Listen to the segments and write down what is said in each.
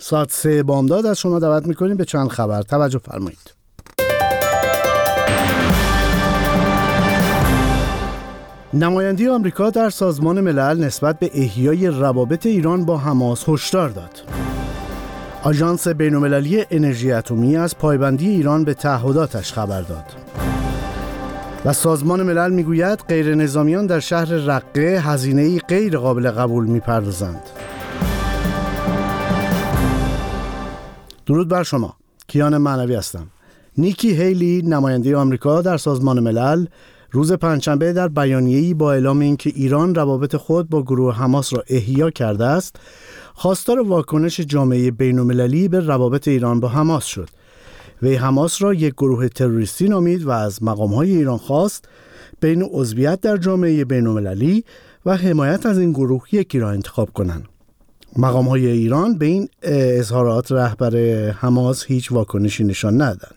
ساعت 3 بامداد از شما دعوت میکنیم به چند خبر. توجه فرمایید. نماینده آمریکا در سازمان ملل نسبت به احیای روابط ایران با حماس هشدار داد. آژانس بین‌المللی انرژی اتمی از پایبندی ایران به تعهداتش خبر داد. و سازمان ملل میگوید غیر نظامیان در شهر رقه هزینه‌ای غیر قابل قبول میپردازند. درود بر شما. کیان معنوی هستم. نیکی هیلی، نماینده آمریکا در سازمان ملل، روز پنجشنبه در بیانیه‌ای با اعلام اینکه ایران روابط خود با گروه حماس را احیا کرده است، خواستار واکنش جامعه بین‌المللی به روابط ایران با حماس شد. وی حماس را یک گروه تروریستی نامید و از مقام‌های ایران خواست بین عضویت در جامعه بین‌المللی و حمایت از این گروه یکی را انتخاب کنند. مقام‌های ایران به این اظهارات رهبر حماس هیچ واکنشی نشان ندادند.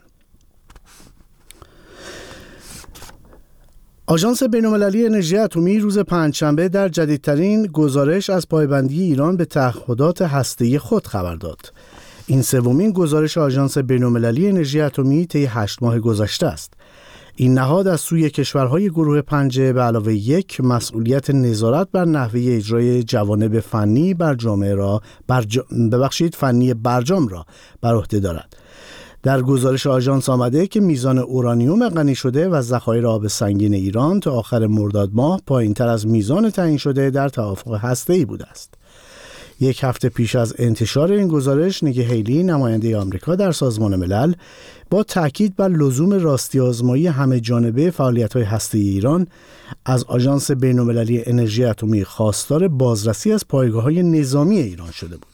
آژانس بین‌المللی انرژی اتمی روز پنجشنبه در جدیدترین گزارش از پایبندی ایران به تعهدات هسته‌ای خود خبر داد. این سومین گزارش آژانس بین‌المللی انرژی اتمی طی 8 ماه گذشته است. این نهاد از سوی کشورهای گروه 5 به علاوه 1 مسئولیت نظارت بر نحوه اجرای جوانب فنی بر جامعه را فنی برجام را بر عهده دارد. در گزارش آژانس آمده که میزان اورانیوم غنی شده و ذخایر آب سنگین ایران تا آخر مرداد ماه پایین‌تر از میزان تعیین شده در توافق هسته‌ای بوده است. یک هفته پیش از انتشار این گزارش، نیکی هیلی، نماینده آمریکا در سازمان ملل، با تاکید بر لزوم راستی آزمایی همه جانبه فعالیت‌های هسته‌ای ایران از آژانس بین‌المللی انرژی اتمی خواستار بازرسی از پایگاه‌های نظامی ایران شده بود.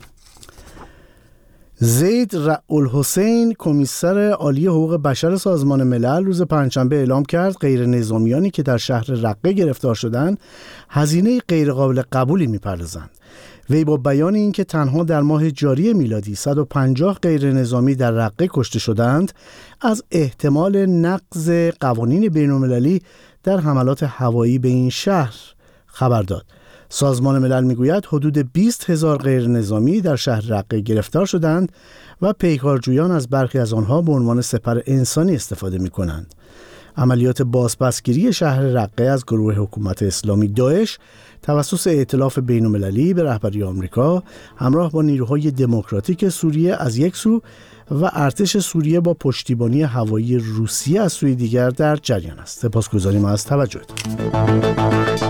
زید رؤالحسین، کمیسر عالی حقوق بشر سازمان ملل، روز پنجشنبه اعلام کرد غیر نظامیانی که در شهر رقه گرفتار شدند هزینه غیر قابل قبولی می‌پردازند. وی با بیان اینکه تنها در ماه جاری میلادی 150 غیر نظامی در رقه کشته شدند، از احتمال نقض قوانین بین‌المللی در حملات هوایی به این شهر خبر داد. سازمان ملل میگوید حدود 20,000 غیر نظامی در شهر رقه گرفتار شدند و پیکارجویان از برخی از آنها به عنوان سپر انسانی استفاده می کنند. عملیات بازپسگیری شهر رقه از گروه حکومت اسلامی داعش توسط ائتلاف بین‌المللی به رهبری آمریکا همراه با نیروهای دموکراتیک سوریه از یک سو و ارتش سوریه با پشتیبانی هوایی روسیه از سوی دیگر در جریان است. سپاسگزاریم از توجهتان.